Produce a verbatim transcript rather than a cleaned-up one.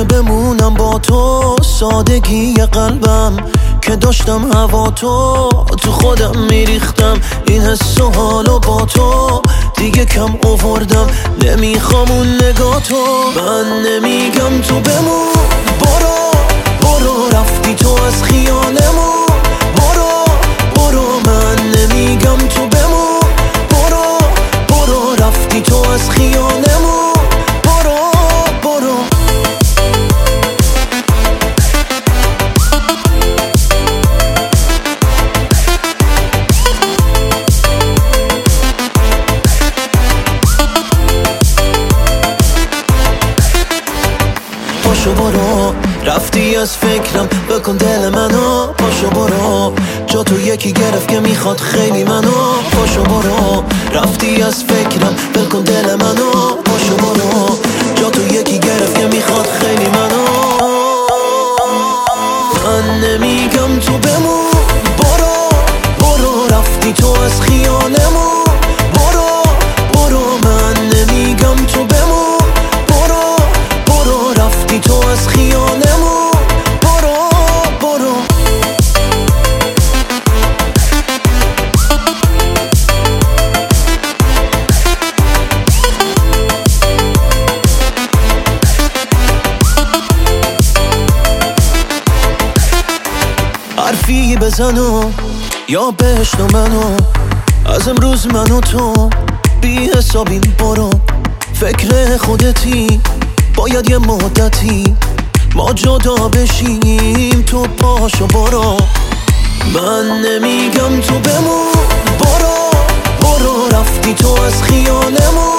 که بمونم با تو، سادگی قلبم که داشتم هوا تو تو خودم میریختم، این حس و حالو با تو دیگه کم آوردم، نمیخوام اون نگاه تو. من نمیگم تو بمون، برو برو رفتی تو از خیالمون، برو برو. من نمیگم تو بمون، برو برو رفتی تو از خیالمون، برو برو. پاشو برو رفتی از فکرم، بکن دل منو، پاشو برو جا تو یکی گرفت که میخواد خیلی منو، پاشو برو رفتی از فکرم، بکن دل منو، پاشو برو جا تو یکی گرفت که میخواد خیلی منو. من نمیگم تو بمون، برو برو رفتی تو از خیالمون، برو برو. من نمیگم تو بمون، برو برو رفتی تو از خیالمون، برو برو. حرفی بزن و یا بشنو منو، از امروز من و تو بی حسابیم، برو فکر خودتی، باید یه مدتی ما جدا بشیم، تو پاشو برو. من نمیگم تو بمون، برو برو رفتی تو از خیالمون،